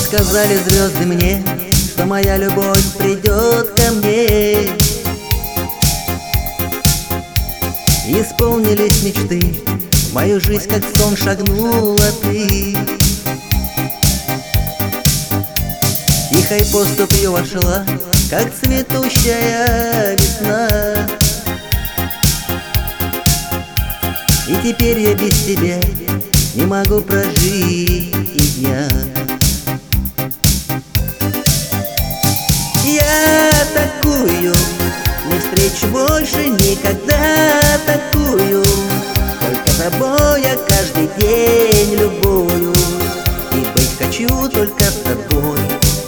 Сказали звезды мне, что моя любовь придет ко мне. Исполнились мечты, в мою жизнь как сон шагнула ты. Тихой поступью вошла, как цветущая весна. И теперь я без тебя не могу прожить и дня. Я такую не встречу больше никогда, такую. Только тобой я каждый день любую, и быть хочу только с тобой.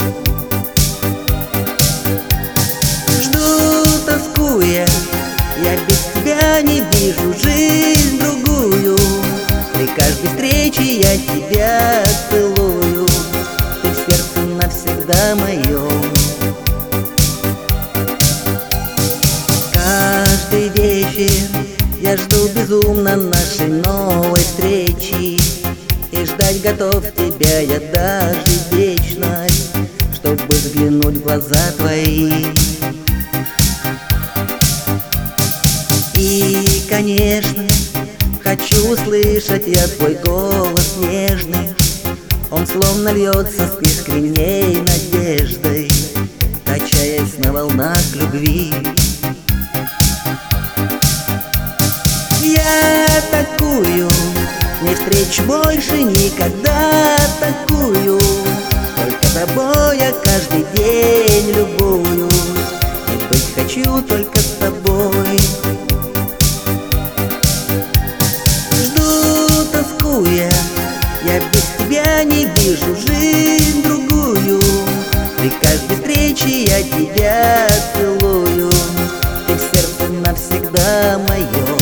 Жду, тоскуя, я без тебя не вижу жизнь другую. При каждой встрече я тебя целую, ты в сердце навсегда моем. Каждый вечер я жду безумно нашей новой встречи, и ждать готов тебя я даже вечность, чтобы взглянуть в глаза твои. И, конечно, хочу услышать я твой голос нежный. Он словно льется с искренней надеждой, качаясь на волнах любви. Я такую не встречу больше никогда, такую. Только тобой я каждый день любую, и быть хочу только с тобой. Жду, тоскуя, я без тебя не вижу жизнь другую. При каждой встрече я тебя целую, ты в сердце навсегда моем.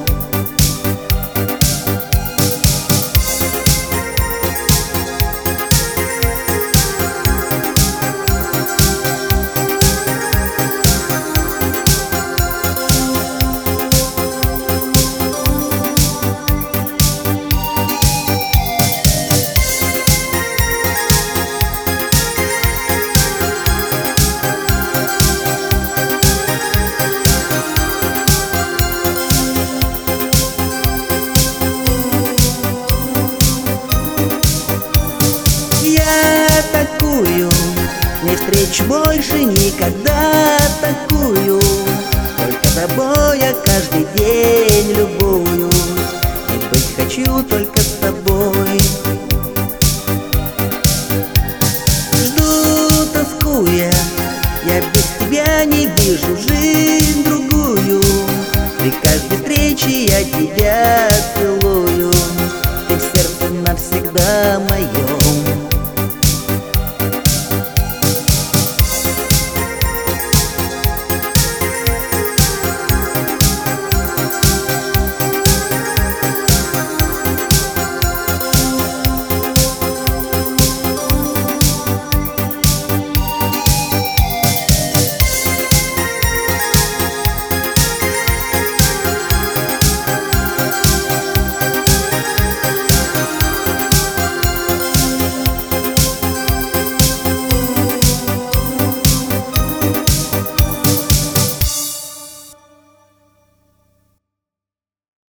Такую не встречу больше никогда, такую. Только тобой я каждый день любую, и быть хочу только с тобой. Жду, тоскуя, я без тебя не вижу жизнь другую. При каждой встрече я тебя целую, ты в сердце навсегда моем.